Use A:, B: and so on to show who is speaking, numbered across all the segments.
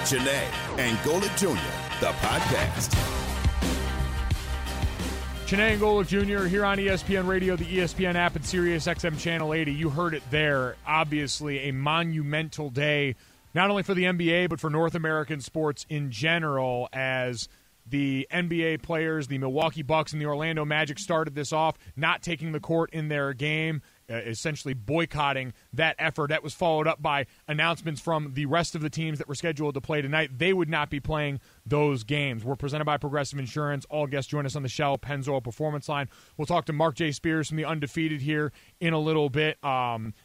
A: Chiney and Golic Jr., the podcast.
B: Chiney and Golic Jr. here on ESPN Radio, the ESPN app, and Sirius XM Channel 80. You heard it there. Obviously, a monumental day, not only for the NBA, but for North American sports in general, as the NBA players, the Milwaukee Bucks and the Orlando Magic, started this off, not taking the court in their game, essentially boycotting that effort. That was followed up by announcements from the rest of the teams that were scheduled to play tonight. They would not be playing those games. We're presented by Progressive Insurance. All guests join us on the Shell Pennzoil Performance Line. We'll talk to Mark J. Spears from the Undefeated here in a little bit. And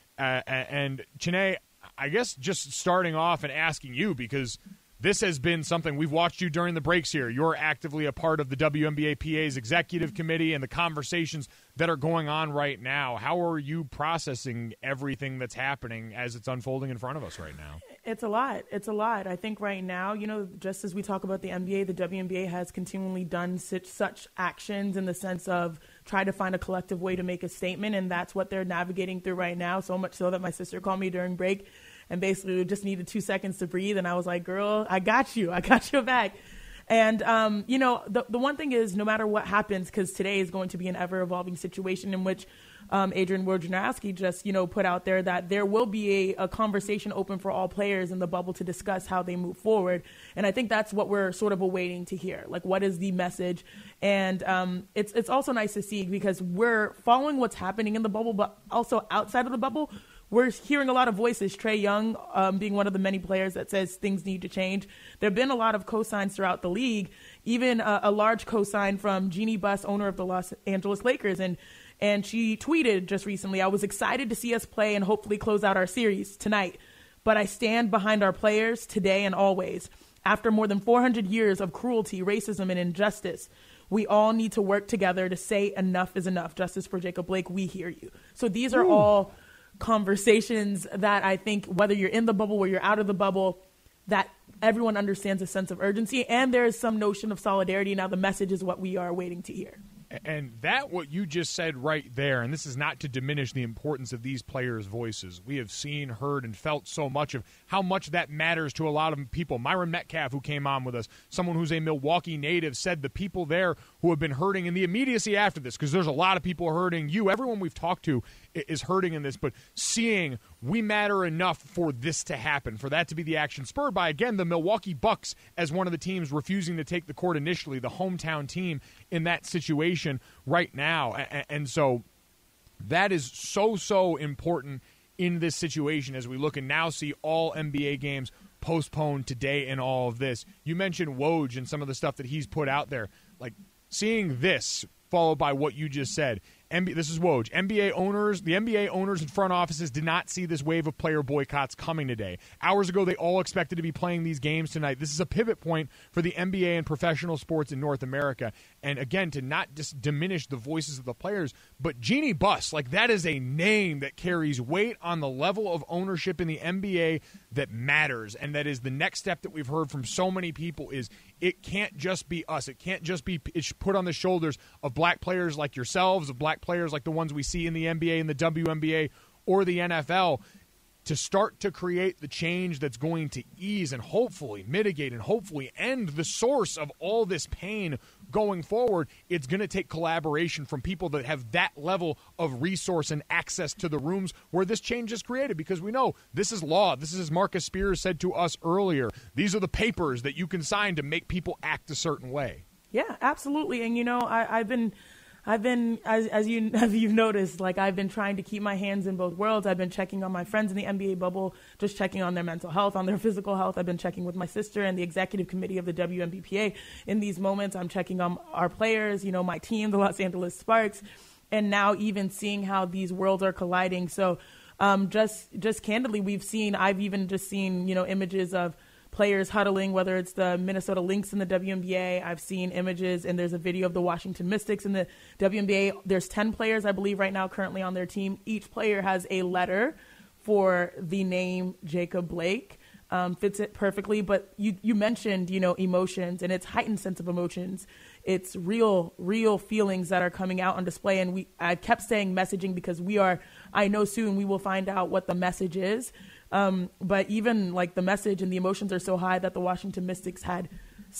B: Chiney, I guess just starting off and asking you, because this has been something we've watched you during the breaks here. You're actively a part of the WNBA-PA's executive committee and the conversations that are going on right now. How are you processing everything that's happening as it's unfolding in front of us right now?
C: It's a lot. It's a lot. I think right now, just as we talk about the NBA, the WNBA has continually done such actions in the sense of try to find a collective way to make a statement, and that's what they're navigating through right now, so much so that my sister called me during break and basically just needed 2 seconds to breathe. And I was like, girl, I got you. I got your back. And, the one thing is, no matter what happens, because today is going to be an ever-evolving situation in which Adrian Wojnarowski just, put out there that there will be a conversation open for all players in the bubble to discuss how they move forward. And I think that's what we're sort of awaiting to hear. Like, what is the message? And it's also nice to see, because we're following what's happening in the bubble, but also outside of the bubble. We're hearing a lot of voices, Trae Young being one of the many players that says things need to change. There have been a lot of cosigns throughout the league, even a large cosign from Jeannie Buss, owner of the Los Angeles Lakers. And she tweeted just recently, I was excited to see us play and hopefully close out our series tonight. But I stand behind our players today and always. After more than 400 years of cruelty, racism, and injustice, we all need to work together to say enough is enough. Justice for Jacob Blake, we hear you. So these are all conversations that I think, whether you're in the bubble or you're out of the bubble, that everyone understands a sense of urgency, and there is some notion of solidarity. Now the message is what we are waiting to hear.
B: And that, what you just said right there, and this is not to diminish the importance of these players' voices. We have seen, heard, and felt so much of how much that matters to a lot of people. Myron Metcalf, who came on with us, someone who's a Milwaukee native, said the people there who have been hurting in the immediacy after this, because there's a lot of people hurting. Everyone we've talked to is hurting in this, but seeing we matter enough for this to happen, for that to be the action spurred by, again, the Milwaukee Bucks as one of the teams refusing to take the court initially, the hometown team in that situation right now. And so that is so important in this situation as we look and now see all NBA games postponed today and all of this. You mentioned Woj and some of the stuff that he's put out there. Like, seeing this followed by what you just said. This is Woj. The NBA owners and front offices did not see this wave of player boycotts coming today. Hours ago, they all expected to be playing these games tonight. This is a pivot point for the NBA and professional sports in North America. And again, to not just diminish the voices of the players, but Jeannie Buss, like, that is a name that carries weight on the level of ownership in the NBA that matters. And that is the next step that we've heard from so many people is it can't just be us. It can't just be put on the shoulders of black players like yourselves, of black players like the ones we see in the NBA and the WNBA or the NFL, to start to create the change that's going to ease and hopefully mitigate and hopefully end the source of all this pain going forward. It's going to take collaboration from people that have that level of resource and access to the rooms where this change is created, because we know this is law. This is, as Marcus Spears said to us earlier, these are the papers that you can sign to make people act a certain way.
C: Yeah, absolutely. And, I've been, as you've noticed, like, I've been trying to keep my hands in both worlds. I've been checking on my friends in the NBA bubble, just checking on their mental health, on their physical health. I've been checking with my sister and the executive committee of the WNBPA. In these moments, I'm checking on our players, my team, the Los Angeles Sparks, and now even seeing how these worlds are colliding. So just candidly, I've even just seen, images of players huddling, whether it's the Minnesota Lynx in the WNBA. I've seen images, and there's a video of the Washington Mystics in the WNBA. There's 10 players, I believe, right now currently on their team. Each player has a letter for the name Jacob Blake. Fits it perfectly. But you mentioned, emotions, and it's heightened sense of emotions. It's real feelings that are coming out on display. And I kept saying messaging because I know soon we will find out what the message is. But even like the message and the emotions are so high that the Washington Mystics had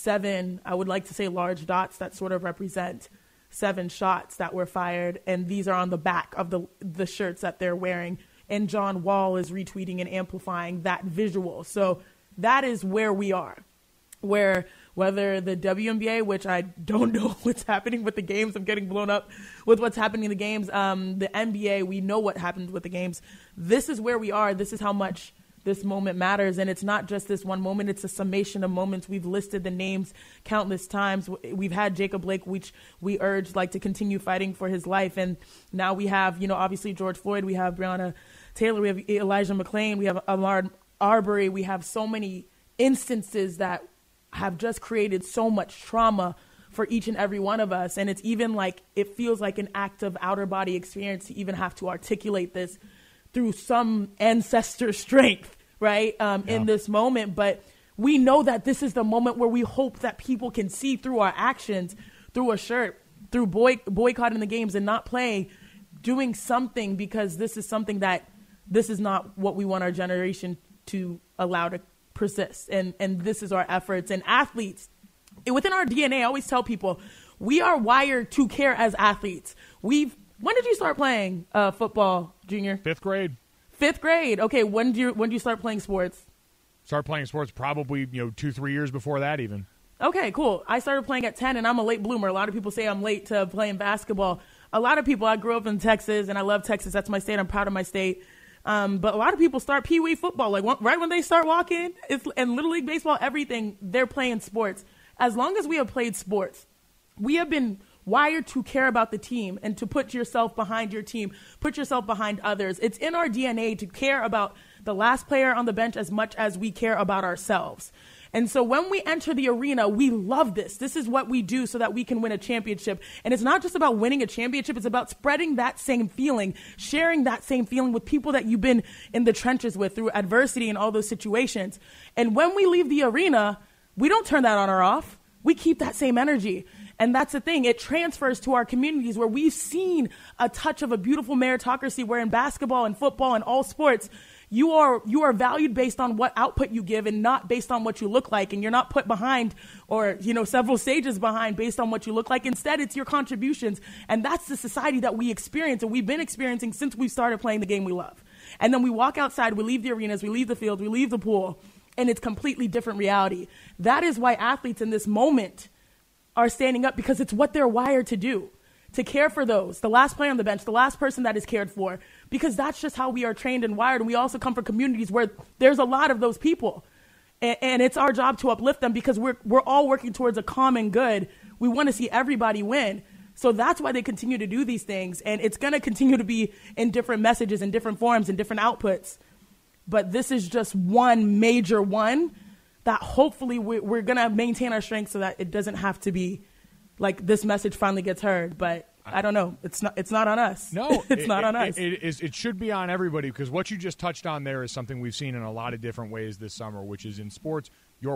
C: 7, I would like to say large dots that sort of represent 7 shots that were fired. And these are on the back of the shirts that they're wearing. And John Wall is retweeting and amplifying that visual. So that is where we are, where whether the WNBA, which I don't know what's happening with the games, I'm getting blown up with what's happening in the games. The NBA, we know what happened with the games. This is where we are. This is how much this moment matters. And it's not just this one moment. It's a summation of moments. We've listed the names countless times. We've had Jacob Blake, which we urged to continue fighting for his life. And now we have, obviously George Floyd. We have Breonna Taylor. We have Elijah McClain. We have Ahmaud Arbery. We have so many instances that have just created so much trauma for each and every one of us. And it's even it feels like an act of outer body experience to even have to articulate this through some ancestor strength, right? In this moment. But we know that this is the moment where we hope that people can see through our actions, through a shirt, through boycotting the games and not playing, doing something, because this is something that this is not what we want our generation to allow to persist. And this is our efforts. And athletes, within our DNA, I always tell people, we are wired to care as athletes. When did you start playing football, Junior?
B: 5th grade.
C: 5th grade. Okay. When do you start playing sports?
B: Start playing sports probably 2-3 years before that even. Okay,
C: cool. I started playing at 10, and I'm a late bloomer. A lot of people say I'm late to playing basketball. A lot of people, I grew up in Texas, and I love Texas. That's my state. I'm proud of my state. But a lot of people start Pee Wee football, right when they start walking. And Little League Baseball, everything, they're playing sports. As long as we have played sports, we have been wired to care about the team and to put yourself behind your team, put yourself behind others. It's in our DNA to care about the last player on the bench as much as we care about ourselves. And so when we enter the arena, we love this. This is what we do so that we can win a championship. And it's not just about winning a championship. It's about spreading that same feeling, sharing that same feeling with people that you've been in the trenches with through adversity and all those situations. And when we leave the arena, we don't turn that on or off. We keep that same energy. And that's the thing. It transfers to our communities where we've seen a touch of a beautiful meritocracy where in basketball and football and all sports, you are valued based on what output you give and not based on what you look like. And you're not put behind or, several stages behind based on what you look like. Instead, it's your contributions. And that's the society that we experience and we've been experiencing since we started playing the game we love. And then we walk outside, we leave the arenas, we leave the field, we leave the pool, and it's completely different reality. That is why athletes in this moment are standing up, because it's what they're wired to do. To care for those, the last player on the bench, the last person that is cared for, because that's just how we are trained and wired. And we also come from communities where there's a lot of those people. And it's our job to uplift them because we're all working towards a common good. We want to see everybody win. So that's why they continue to do these things. And it's going to continue to be in different messages, in different forms, in different outputs. But this is just one major one that hopefully we're going to maintain our strength so that it doesn't have to be like this message finally gets heard. But I don't know. It's not on us.
B: No,
C: it's not on us.
B: It should be on everybody, because what you just touched on there is something we've seen in a lot of different ways this summer, which is in sports, you're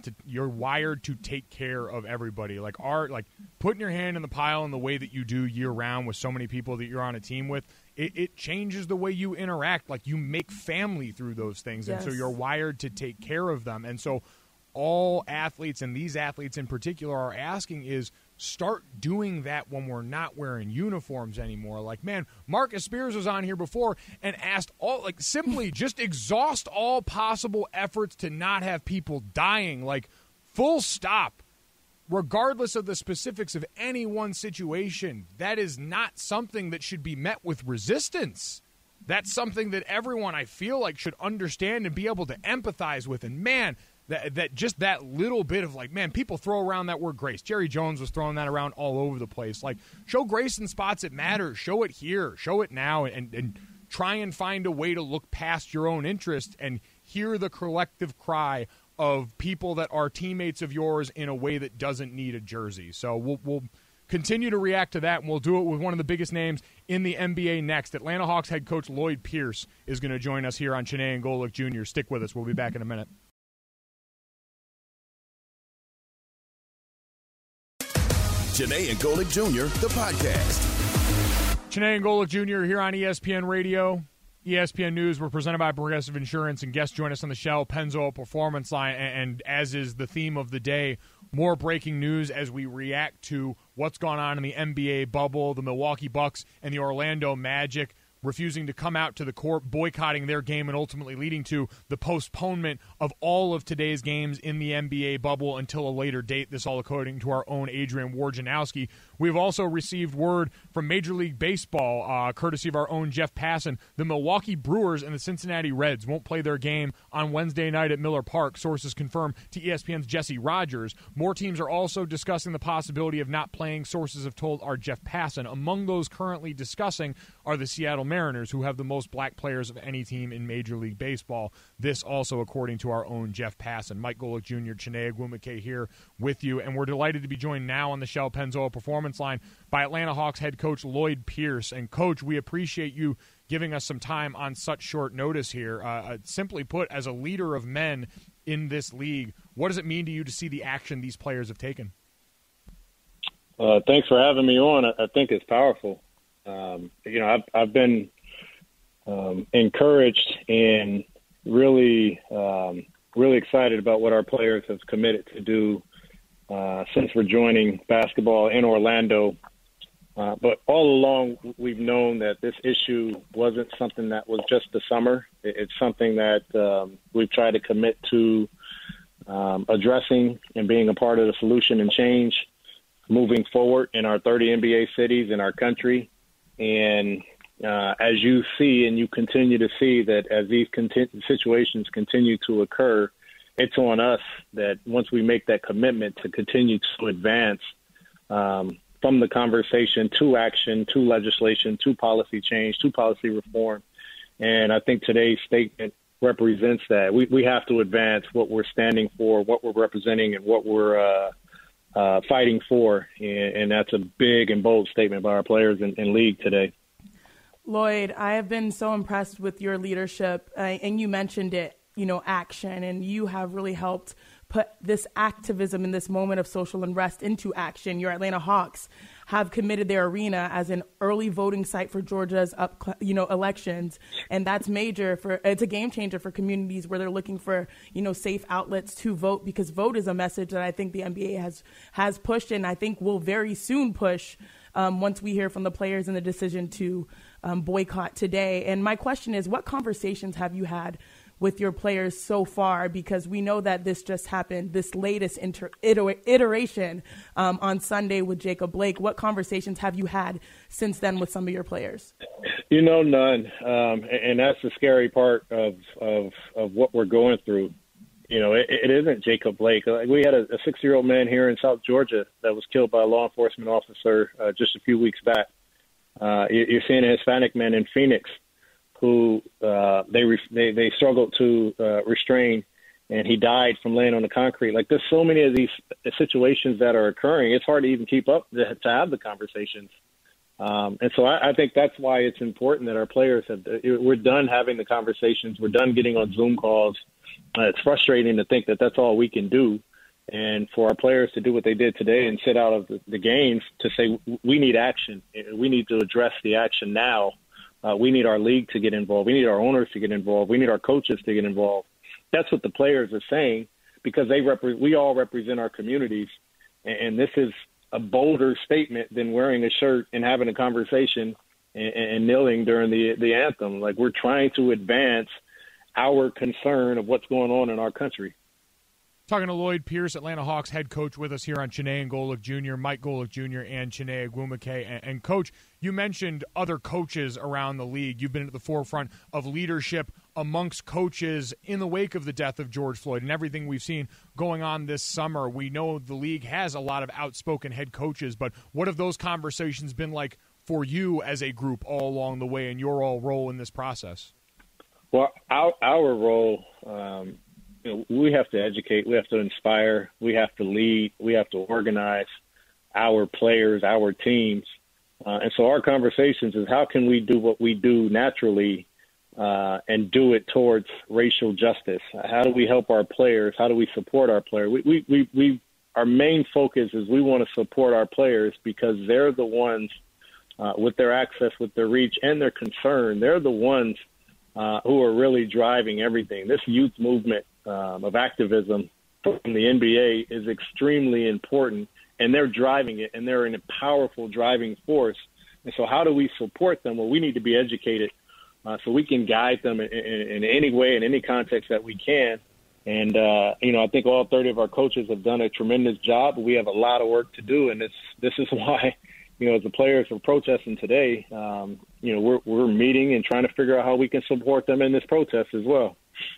B: wired to take care of everybody. Like putting your hand in the pile in the way that you do year round with so many people that you're on a team with, it changes the way you interact. Like you make family through those things.
C: Yes.
B: And so you're wired to take care of them. And so all athletes, and these athletes in particular, are asking is start doing that when we're not wearing uniforms anymore. Like, man, Marcus Spears was on here before and asked simply just exhaust all possible efforts to not have people dying, full stop, regardless of the specifics of any one situation. That is not something that should be met with resistance. That's something that everyone, I feel like, should understand and be able to empathize with. And man, that just that little bit of people throw around that word grace. Jerry Jones was throwing that around all over the place. Show grace in spots that matter. Show it here. Show it now. And try and find a way to look past your own interest and hear the collective cry of people that are teammates of yours in a way that doesn't need a jersey. So we'll continue to react to that, and we'll do it with one of the biggest names in the NBA next. Atlanta Hawks head coach Lloyd Pierce is going to join us here on Chiney and Golic Jr. Stick with us. We'll be back in a minute.
A: Chiney and Golic Jr., the podcast.
B: Chiney and Golic Jr. here on ESPN Radio. ESPN News, we're presented by Progressive Insurance, and guests join us on the Shell Pennzoil Performance Line. And as is the theme of the day, more breaking news as we react to what's gone on in the NBA bubble, the Milwaukee Bucks and the Orlando Magic refusing to come out to the court, boycotting their game, and ultimately leading to the postponement of all of today's games in the NBA bubble until a later date. This all according to our own Adrian Wojnarowski. We've also received word from Major League Baseball, courtesy of our own Jeff Passan. The Milwaukee Brewers and the Cincinnati Reds won't play their game on Wednesday night at Miller Park, sources confirm to ESPN's Jesse Rogers. More teams are also discussing the possibility of not playing, sources have told our Jeff Passan. Among those currently discussing are the Seattle Mariners, who have the most black players of any team in Major League Baseball. This also according to our own Jeff Passan. Mike Golic Jr., Chiney Ogwumike here with you, and we're delighted to be joined now on the Shell Pennzoil Performance Line by Atlanta Hawks head coach Lloyd Pierce. And, Coach, we appreciate you giving us some time on such short notice here. Simply put, as a leader of men in this league, what does it mean to you to see the action these players have taken?
D: Thanks for having me on. I think it's powerful. I've been encouraged and really excited about what our players have committed to do since we're joining basketball in Orlando. But all along, we've known that this issue wasn't something that was just the summer. It's something that we've tried to commit to addressing and being a part of the solution and change moving forward in our 30 NBA cities in our country. And as you see and you continue to see that as these situations continue to occur, it's on us that once we make that commitment to continue to advance from the conversation to action, to legislation, to policy change, to policy reform. And I think today's statement represents that. We have to advance what we're standing for, what we're representing, and what we're fighting for. And that's a big and bold statement by our players in league today.
C: Lloyd, I have been so impressed with your leadership, and you mentioned it, action, and you have really helped put this activism in this moment of social unrest into action. Your Atlanta Hawks have committed their arena as an early voting site for Georgia's elections, and that's major. It's a game changer for communities where they're looking for safe outlets to vote, because vote is a message that I think the NBA has pushed, and I think will very soon push once we hear from the players in the decision to boycott today. And my question is, what conversations have you had with your players so far? Because we know that this just happened, this latest iteration on Sunday with Jacob Blake. What conversations have you had since then with some of your players?
D: None. And that's the scary part of what we're going through. It isn't Jacob Blake. We had a 6-year-old man here in South Georgia that was killed by a law enforcement officer just a few weeks back. You're seeing a Hispanic man in Phoenix who they struggled to restrain, and he died from laying on the concrete. Like, there's so many of these situations that are occurring. It's hard to even keep up to have the conversations. And so I think that's why it's important that our players we're done having the conversations. We're done getting on Zoom calls. It's frustrating to think that that's all we can do. And for our players to do what they did today and sit out of the games to say, we need action. We need to address the action now. We need our league to get involved. We need our owners to get involved. We need our coaches to get involved. That's what the players are saying, because we all represent our communities. And this is a bolder statement than wearing a shirt and having a conversation and kneeling during the anthem. Like, we're trying to advance our concern of what's going on in our country.
B: Talking to Lloyd Pierce, Atlanta Hawks head coach, with us here on Chiney and Golic Jr., Mike Golic Jr. and Chiney Ogwumike. And, Coach, you mentioned other coaches around the league. You've been at the forefront of leadership amongst coaches in the wake of the death of George Floyd and everything we've seen going on this summer. We know the league has a lot of outspoken head coaches, but what have those conversations been like for you as a group all along the way and your role in this process?
D: Well, our role, we have to educate, we have to inspire, we have to lead, we have to organize our players, our teams. And so our conversations is, how can we do what we do naturally and do it towards racial justice? How do we help our players? How do we support our players? Our main focus is we want to support our players because they're the ones with their access, with their reach, and their concern. They're the ones who are really driving everything. This youth movement of activism from the NBA is extremely important, and they're driving it, and they're in a powerful driving force. And so how do we support them? Well, we need to be educated so we can guide them in any way, in any context that we can. And, I think all 30 of our coaches have done a tremendous job, but we have a lot of work to do. And this is why, as the players are protesting today, we're meeting and trying to figure out how we can support them in this protest as well.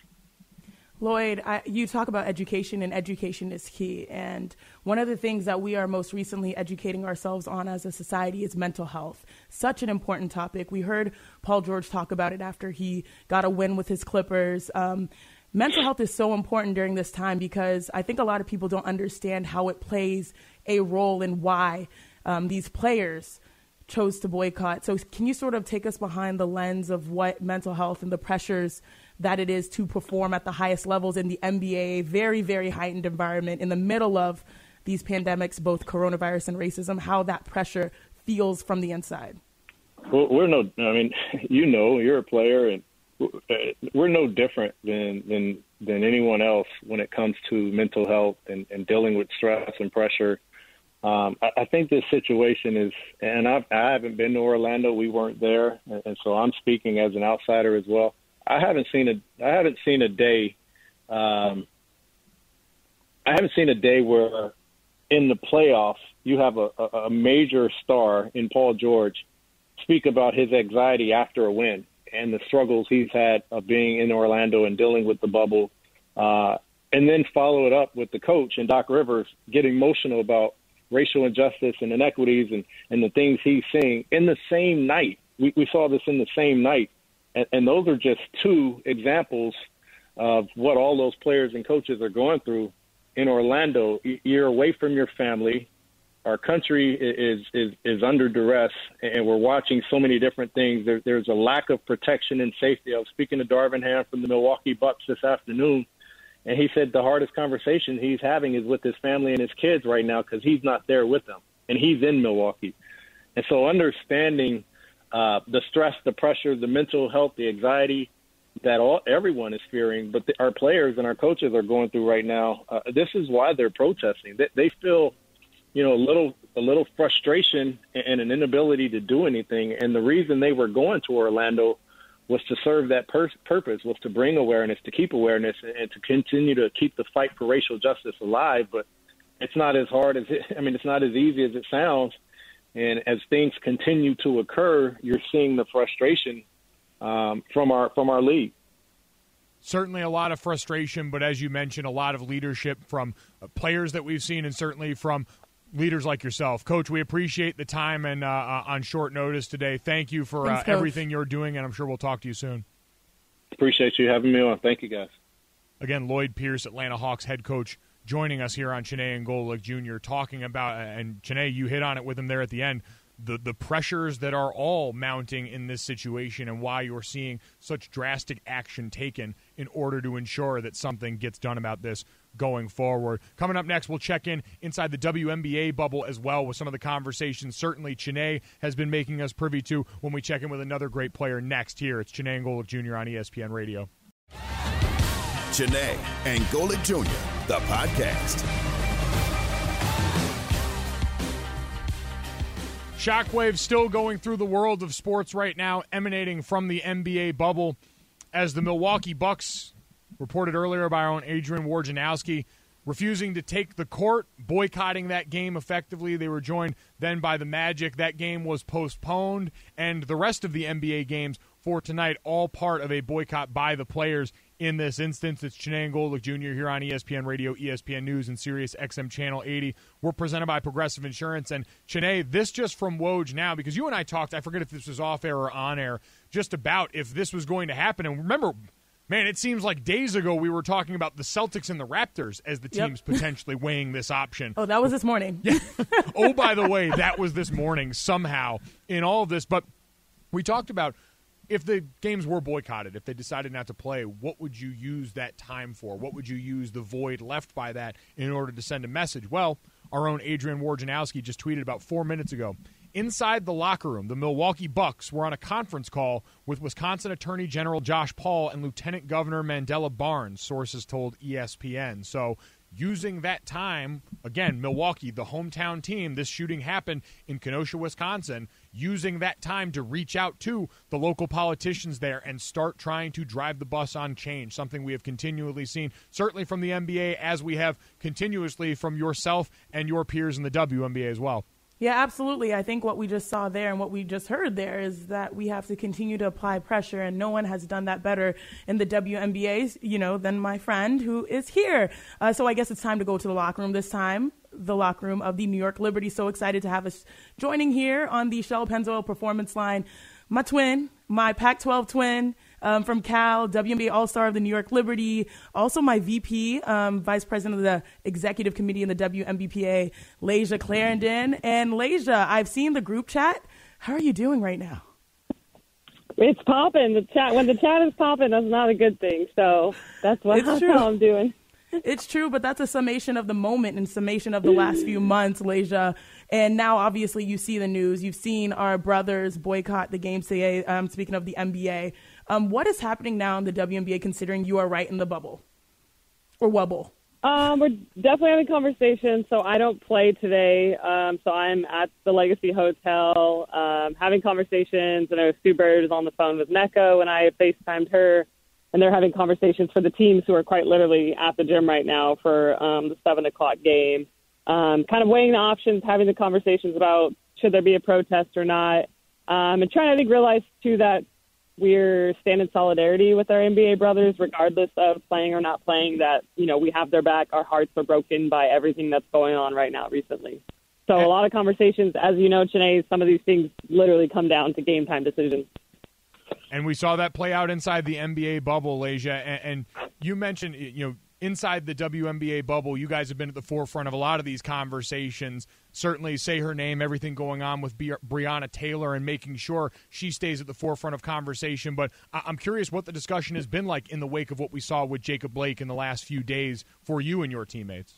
C: Lloyd, you talk about education, and education is key. And one of the things that we are most recently educating ourselves on as a society is mental health. Such an important topic. We heard Paul George talk about it after he got a win with his Clippers. Mental health is so important during this time because I think a lot of people don't understand how it plays a role in why these players chose to boycott. So can you sort of take us behind the lens of what mental health and the pressures that it is to perform at the highest levels in the NBA, very, very heightened environment in the middle of these pandemics, both coronavirus and racism, how that pressure feels from the inside?
D: Well, you're a player, and we're no different than anyone else when it comes to mental health and dealing with stress and pressure. I think this situation is, and I haven't been to Orlando. We weren't there, and so I'm speaking as an outsider as well. I haven't seen a day. I haven't seen a day where in the playoffs you have a major star in Paul George speak about his anxiety after a win and the struggles he's had of being in Orlando and dealing with the bubble, and then follow it up with the coach and Doc Rivers getting emotional about racial injustice and inequities and the things he's seeing in the same night. We saw this in the same night. And those are just two examples of what all those players and coaches are going through in Orlando. You're away from your family. Our country is under duress, and we're watching so many different things. There's a lack of protection and safety. I was speaking to Darvin Ham from the Milwaukee Bucks this afternoon, and he said the hardest conversation he's having is with his family and his kids right now because he's not there with them, and he's in Milwaukee. And so understanding the stress, the pressure, the mental health, the anxiety that everyone is fearing, but our players and our coaches are going through right now. This is why they're protesting. They feel, a little frustration and an inability to do anything. And the reason they were going to Orlando was to serve that purpose, was to bring awareness, to keep awareness, and to continue to keep the fight for racial justice alive. But it's not as hard as it's not as easy as it sounds. And as things continue to occur, you're seeing the frustration from our league.
B: Certainly a lot of frustration, but as you mentioned, a lot of leadership from players that we've seen and certainly from leaders like yourself. Coach, we appreciate the time and on short notice today. Thank you for everything you're doing, and I'm sure we'll talk to you soon.
D: Appreciate you having me on. Thank you, guys.
B: Again, Lloyd Pierce, Atlanta Hawks head coach, joining us here on Chiney Ngololik Jr., talking about, and Chiney, you hit on it with him there at the end, the pressures that are all mounting in this situation and why you're seeing such drastic action taken in order to ensure that something gets done about this going forward. Coming up next, we'll check in inside the WNBA bubble as well with some of the conversations certainly Chiney has been making us privy to when we check in with another great player next here. It's Chiney Ngololik Jr. on ESPN Radio.
A: Chiney and Ngololik Jr., the podcast.
B: Shockwave still going through the world of sports right now, emanating from the NBA bubble, as the Milwaukee Bucks, reported earlier by our own Adrian Wojnarowski, refusing to take the court, boycotting that game effectively. They were joined then by the Magic. That game was postponed, and the rest of the NBA games for tonight, all part of a boycott by the players. In this instance, it's Chiney Ngololik Jr. here on ESPN Radio, ESPN News, and Sirius XM Channel 80. We're presented by Progressive Insurance. And Chiney, this just from Woj now, because you and I talked, I forget if this was off air or on air, just about if this was going to happen. And remember, man, it seems like days ago we were talking about the Celtics and the Raptors as the teams potentially weighing this option.
C: Oh, that was this morning.
B: Yeah. Oh, by the way, that was this morning somehow in all of this. But we talked about if the games were boycotted, if they decided not to play, what would you use that time for? What would you use the void left by that in order to send a message? Well, our own Adrian Wojnarowski just tweeted about 4 minutes ago. inside the locker room, the Milwaukee Bucks were on a conference call with Wisconsin Attorney General Josh Paul and Lieutenant Governor Mandela Barnes, sources told ESPN. So using that time, again, Milwaukee, the hometown team, this shooting happened in Kenosha, Wisconsin, using that time to reach out to the local politicians there and start trying to drive the bus on change, something we have continually seen, certainly from the NBA, as we have continuously from yourself and your peers in the WNBA as well.
C: Yeah, absolutely. I think what we just saw there and what we just heard there is that we have to continue to apply pressure, and no one has done that better in the WNBA, than my friend who is here. So I guess it's time to go to the locker room this time, the locker room of the New York Liberty. So excited to have us joining here on the Shell Pennzoil Performance Line. My twin, my Pac-12 twin, from Cal, WNBA All-Star of the New York Liberty, also my VP, Vice President of the Executive Committee in the WNBPA, Layshia Clarendon. And Layshia, I've seen the group chat. How are you doing right now?
E: It's popping. When the chat is popping, that's not a good thing. So that's how I'm doing.
C: It's true, but that's a summation of the moment and summation of the last few months, Layshia. And now, obviously, you see the news. You've seen our brothers boycott the games today, speaking of the NBA. What is happening now in the WNBA, considering you are right in the bubble or wubble?
E: We're definitely having conversations. So I don't play today. So I'm at the Legacy Hotel having conversations. And I know Sue Bird is on the phone with Neko, and I FaceTimed her. And they're having conversations for the teams who are quite literally at the gym right now for the 7 o'clock game. Kind of weighing the options, having the conversations about should there be a protest or not. And trying to, I think, realize, too, that we're standing in solidarity with our NBA brothers, regardless of playing or not playing, that, we have their back. Our hearts are broken by everything that's going on right now recently. So a lot of conversations. As you know, Chiney, some of these things literally come down to game time decisions.
B: And we saw that play out inside the NBA bubble, Layshia. And you mentioned, inside the WNBA bubble, you guys have been at the forefront of a lot of these conversations. Certainly say her name, everything going on with Breonna Taylor and making sure she stays at the forefront of conversation. But I'm curious what the discussion has been like in the wake of what we saw with Jacob Blake in the last few days for you and your teammates.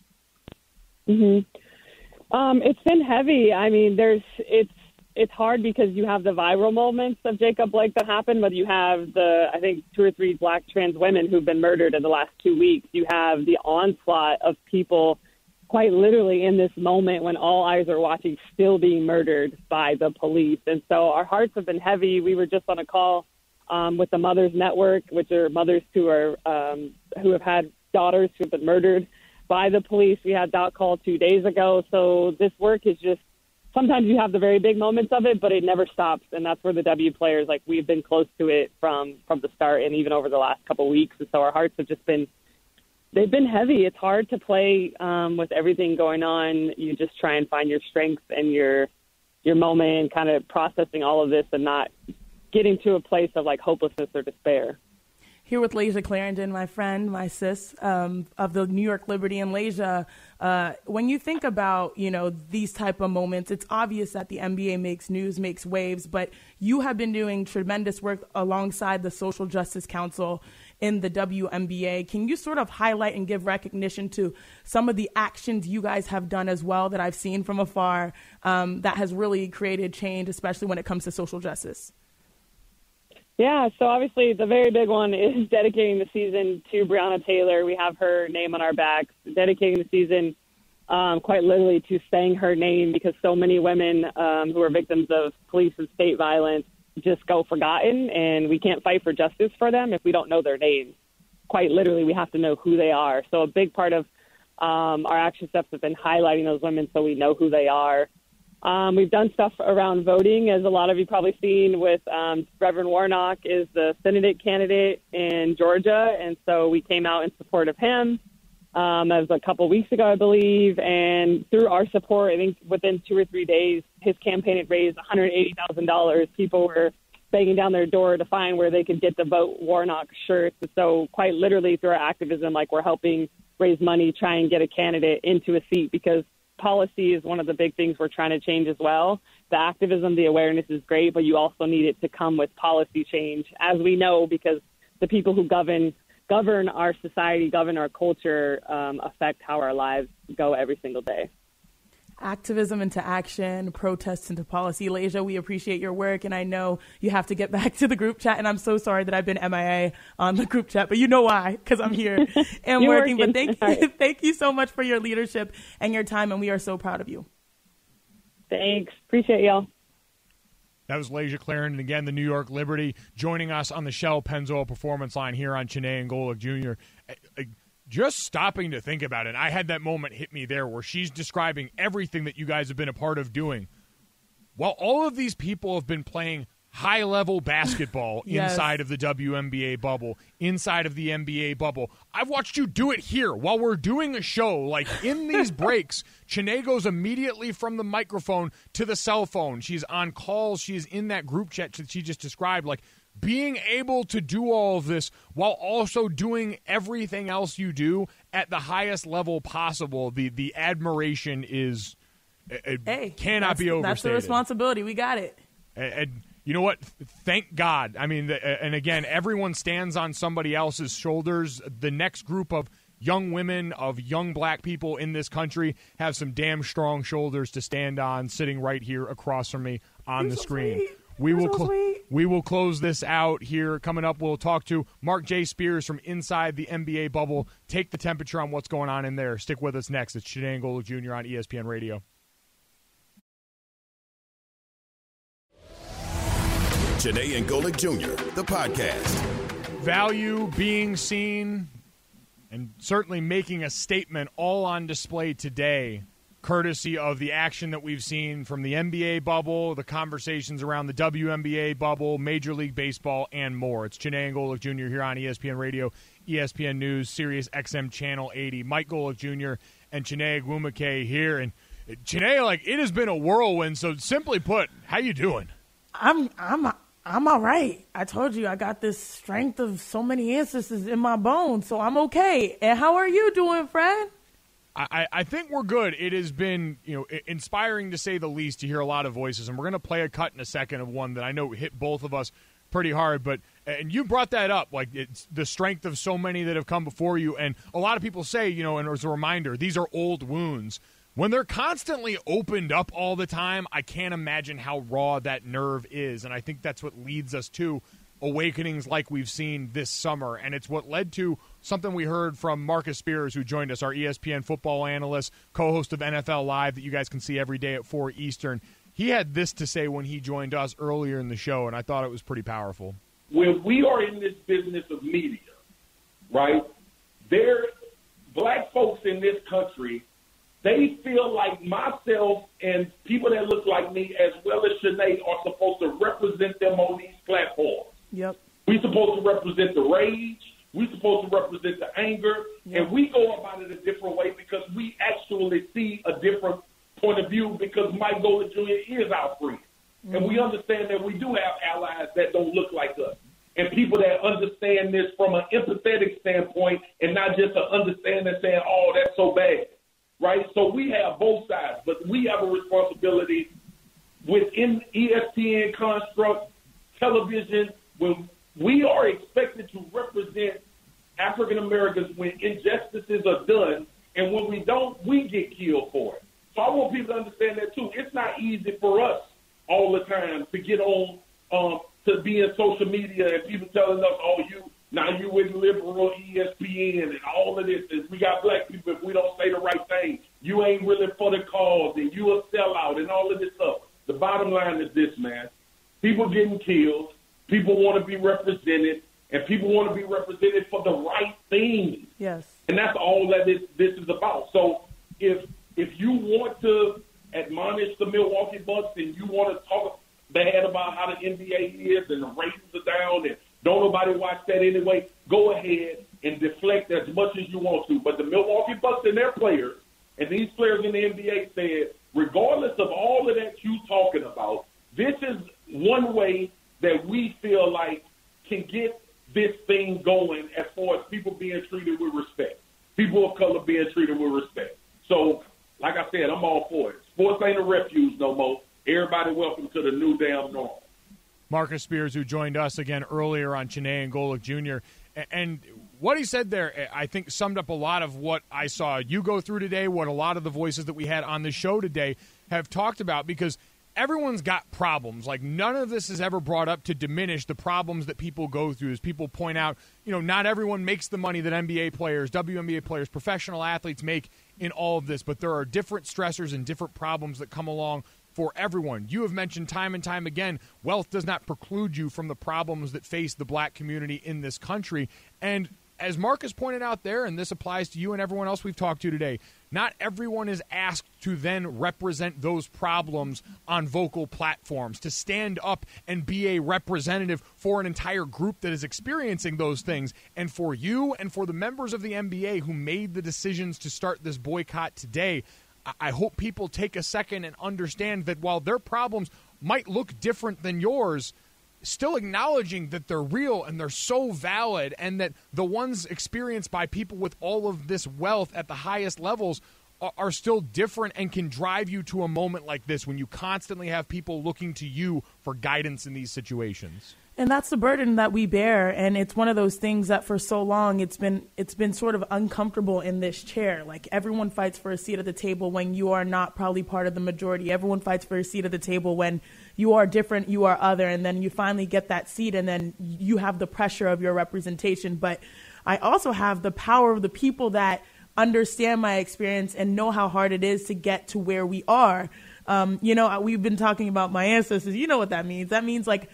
E: It's been heavy. I mean, it's hard because you have the viral moments of Jacob Blake that happened, but you have I think 2 or 3 Black trans women who've been murdered in the last 2 weeks. You have the onslaught of people quite literally in this moment when all eyes are watching still being murdered by the police. And so our hearts have been heavy. We were just on a call with the Mothers Network, which are mothers who have had daughters who have been murdered by the police. We had that call 2 days ago. So this work is just, sometimes you have the very big moments of it, but it never stops. And that's where the W players, we've been close to it from the start and even over the last couple of weeks. And so our hearts have just they've been heavy. It's hard to play with everything going on. You just try and find your strength and your moment and kind of processing all of this and not getting to a place of hopelessness or despair.
C: Here with Layshia Clarendon, my friend, my sis, of the New York Liberty. And Layshia, when you think about, these type of moments, it's obvious that the NBA makes news, makes waves, but you have been doing tremendous work alongside the Social Justice Council in the WNBA. Can you sort of highlight and give recognition to some of the actions you guys have done as well that I've seen from afar that has really created change, especially when it comes to social justice?
E: Yeah, so obviously the very big one is dedicating the season to Breonna Taylor. We have her name on our backs, dedicating the season quite literally to saying her name, because so many women who are victims of police and state violence just go forgotten, and we can't fight for justice for them if we don't know their names. Quite literally, we have to know who they are. So a big part of our action steps have been highlighting those women so we know who they are. We've done stuff around voting, as a lot of you probably seen with Reverend Warnock is the Senate candidate in Georgia. And so we came out in support of him. That was a couple weeks ago, I believe. And through our support, I think within 2 or 3 days, his campaign had raised $180,000. People were banging down their door to find where they could get the Vote Warnock shirts. And so quite literally through our activism, we're helping raise money, try and get a candidate into a seat, because policy is one of the big things we're trying to change as well. The activism, the awareness is great, but you also need it to come with policy change, as we know, because the people who govern our society, govern our culture, affect how our lives go every single day.
C: activism into action, protests into policy. Laysia, we appreciate your work, and I know you have to get back to the group chat, and I'm so sorry that I've been MIA on the group chat, but you know why, because I'm here and working. But thank you so much for your leadership and your time, and we are so proud of you.
E: Thanks. Appreciate y'all.
B: That was Laysia Clarendon, again, the New York Liberty, joining us on the Shell Pennzoil Performance Line here on Chiney and Golic Jr. Just stopping to think about it, I had that moment hit me there where she's describing everything that you guys have been a part of doing. While all of these people have been playing high-level basketball
C: yes.
B: inside of the WNBA bubble, inside of the NBA bubble, I've watched you do it here while we're doing a show. Like, in these breaks, Chiney goes immediately from the microphone to the cell phone. She's on calls. She's in that group chat that she just described. Like, being able to do all of this while also doing everything else you do at the highest level possible, the admiration is cannot be overstated.
C: That's the responsibility. We got it.
B: And you know what? Thank God. I mean, and again, everyone stands on somebody else's shoulders. The next group of young women, of young black people in this country have some damn strong shoulders to stand on, sitting right here across from me on the screen.
C: Sweet.
B: We will close this out here. Coming up, we'll talk to Mark J. Spears from inside the NBA bubble. Take the temperature on what's going on in there. Stick with us next. It's Chiney and Golic Jr. on ESPN Radio.
A: Chiney and Golic Jr., the podcast.
B: Value, being seen, and certainly making a statement all on display today, courtesy of the action that we've seen from the NBA bubble, the conversations around the WNBA bubble, Major League Baseball, and more. It's Chiney and Golic Jr. here on ESPN Radio, ESPN News, Sirius XM Channel 80. Mike Golic Jr. and Chiney Ogwumike here. And Chiney, like, it has been a whirlwind, so simply put, how you doing?
C: I'm all right. I told you I got this strength of so many ancestors in my bones, so I'm okay. And how are you doing, Fred?
B: I think we're good. It has been, inspiring to say the least to hear a lot of voices, and we're going to play a cut in a second of one that I know hit both of us pretty hard. But and you brought that up, like it's the strength of so many that have come before you, and a lot of people say, and as a reminder, these are old wounds. When they're constantly opened up all the time, I can't imagine how raw that nerve is, and I think that's what leads us to awakenings like we've seen this summer, and it's what led to something we heard from Marcus Spears, who joined us, our ESPN football analyst, co-host of NFL Live that you guys can see every day at 4 Eastern. He had this to say when he joined us earlier in the show, and I thought it was pretty powerful.
F: When we are in this business of media, right, black folks in this country, they feel like myself and people that look like me, as well as Chiney, are supposed to represent them on these platforms.
C: Yep.
F: We're supposed to represent the rage. We're supposed to represent the anger.
C: Yep.
F: And we go about it a different way because we actually see a different point of view because Mike Golic Jr. is our friend. Mm-hmm. And we understand that we do have allies that don't look like us. And people that understand this from an empathetic standpoint and not just an understanding saying, oh, that's so bad. Right? So we have both sides, but we have a responsibility within ESPN construct, television, when we are expected to represent African Americans when injustices are done, and when we don't, we get killed for it. So I want people to understand that too. It's not easy for us all the time to get on to be in social media and people telling us, oh, you with liberal ESPN and all of this. And we got black people, if we don't say the right thing, you ain't really for the cause and you a sellout and all of this stuff. The bottom line is this, man. People getting killed. People want to be represented, and people want to be represented for the right thing.
C: Yes. And
F: that's all that this is about. So if you want to admonish the Milwaukee Bucks and you want to talk bad about how the NBA is and the ratings are down and don't nobody watch that anyway, go ahead and deflect as much as you want to. But the Milwaukee Bucks and their players, and these players in the NBA said, regardless of all of that you talking about, this is one way that we feel like can get this thing going as far as people being treated with respect, people of color being treated with respect. So, like I said, I'm all for it. Sports ain't a refuge no more. Everybody welcome to the new damn normal.
B: Marcus Spears, who joined us again earlier on Chiney and Golic Jr., and what he said there, I think, summed up a lot of what I saw you go through today, what a lot of the voices that we had on the show today have talked about, because everyone's got problems. Like, none of this is ever brought up to diminish the problems that people go through. As people point out, not everyone makes the money that NBA players, WNBA players, professional athletes make in all of this, but there are different stressors and different problems that come along for everyone. You have mentioned time and time again, wealth does not preclude you from the problems that face the black community in this country. And as Marcus pointed out there, and this applies to you and everyone else we've talked to today, not everyone is asked to then represent those problems on vocal platforms, to stand up and be a representative for an entire group that is experiencing those things. And for you and for the members of the NBA who made the decisions to start this boycott today, I hope people take a second and understand that while their problems might look different than yours, still acknowledging that they're real and they're so valid, and that the ones experienced by people with all of this wealth at the highest levels are still different and can drive you to a moment like this when you constantly have people looking to you for guidance in these situations.
C: And that's the burden that we bear, and it's one of those things that for so long it's been sort of uncomfortable in this chair. Like, everyone fights for a seat at the table when you are not probably part of the majority. Everyone fights for a seat at the table when you are different, you are other, and then you finally get that seat, and then you have the pressure of your representation. But I also have the power of the people that understand my experience and know how hard it is to get to where we are. We've been talking about my ancestors. You know what that means. That means, like,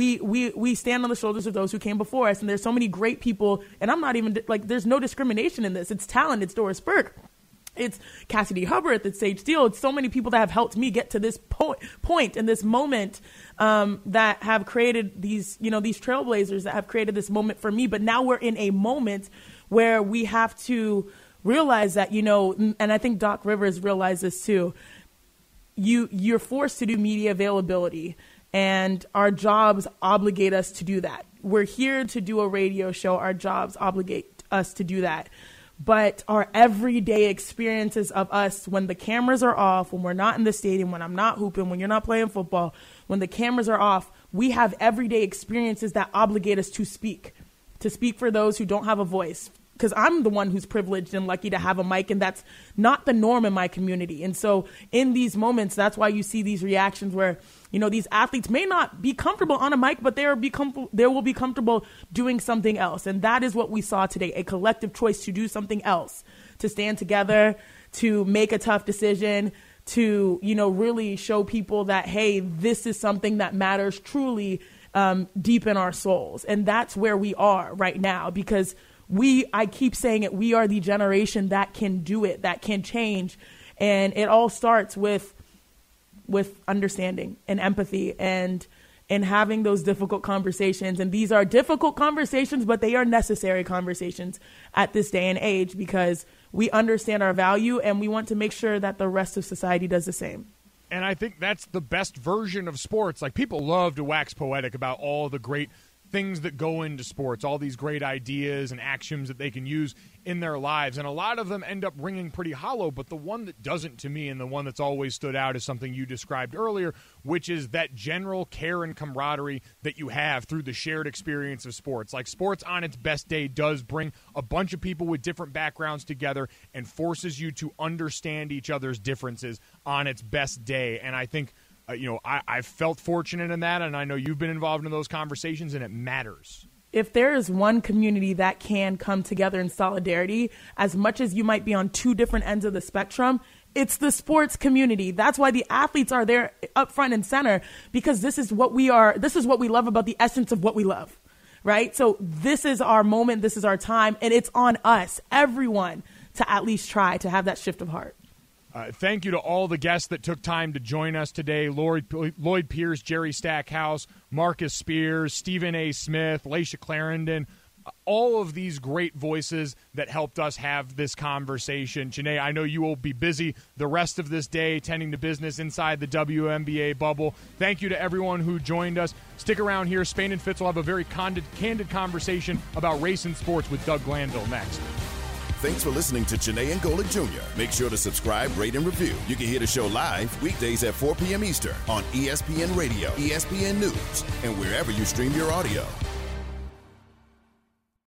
C: we stand on the shoulders of those who came before us, and there's so many great people, and I'm not even, like, there's no discrimination in this. It's talent. It's Doris Burke. It's Cassidy Hubbard. It's Sage Steele. It's so many people that have helped me get to this point and this moment, that have created these trailblazers that have created this moment for me. But now we're in a moment where we have to realize that, and I think Doc Rivers realized this too, you're forced to do media availability. And our jobs obligate us to do that. We're here to do a radio show. Our jobs obligate us to do that. But our everyday experiences of us, when the cameras are off, when we're not in the stadium, when I'm not hooping, when you're not playing football, when the cameras are off, we have everyday experiences that obligate us to speak for those who don't have a voice. Because I'm the one who's privileged and lucky to have a mic, and that's not the norm in my community. And so in these moments, that's why you see these reactions where, these athletes may not be comfortable on a mic, but they will be comfortable doing something else. And that is what we saw today, a collective choice to do something else, to stand together, to make a tough decision, to, really show people that, hey, this is something that matters truly deep in our souls. And that's where we are right now, because I keep saying it, we are the generation that can do it, that can change. And it all starts with understanding and empathy and having those difficult conversations. And these are difficult conversations, but they are necessary conversations at this day and age, because we understand our value and we want to make sure that the rest of society does the same.
B: And I think that's the best version of sports. Like, people love to wax poetic about all the great things that go into sports, all these great ideas and actions that they can use in their lives. And a lot of them end up ringing pretty hollow, but the one that doesn't to me, and the one that's always stood out, is something you described earlier, which is that general care and camaraderie that you have through the shared experience of sports. Like, sports on its best day does bring a bunch of people with different backgrounds together and forces you to understand each other's differences on its best day. And I think I've felt fortunate in that, and I know you've been involved in those conversations, and it matters.
C: If there is one community that can come together in solidarity, as much as you might be on two different ends of the spectrum, it's the sports community. That's why the athletes are there up front and center, because this is what we are. This is what we love about the essence of what we love, right? So this is our moment. This is our time, and it's on us, everyone, to at least try to have that shift of heart.
B: Thank you to all the guests that took time to join us today. Lloyd Pierce, Jerry Stackhouse, Marcus Spears, Stephen A. Smith, Laisha Clarendon, all of these great voices that helped us have this conversation. Janae, I know you will be busy the rest of this day tending to business inside the WNBA bubble. Thank you to everyone who joined us. Stick around here. Spain and Fitz will have a very candid conversation about race and sports with Doug Glanville next.
A: Thanks for listening to Janae and Golic Jr. Make sure to subscribe, rate, and review. You can hear the show live weekdays at 4 p.m. Eastern on ESPN Radio, ESPN News, and wherever you stream your audio.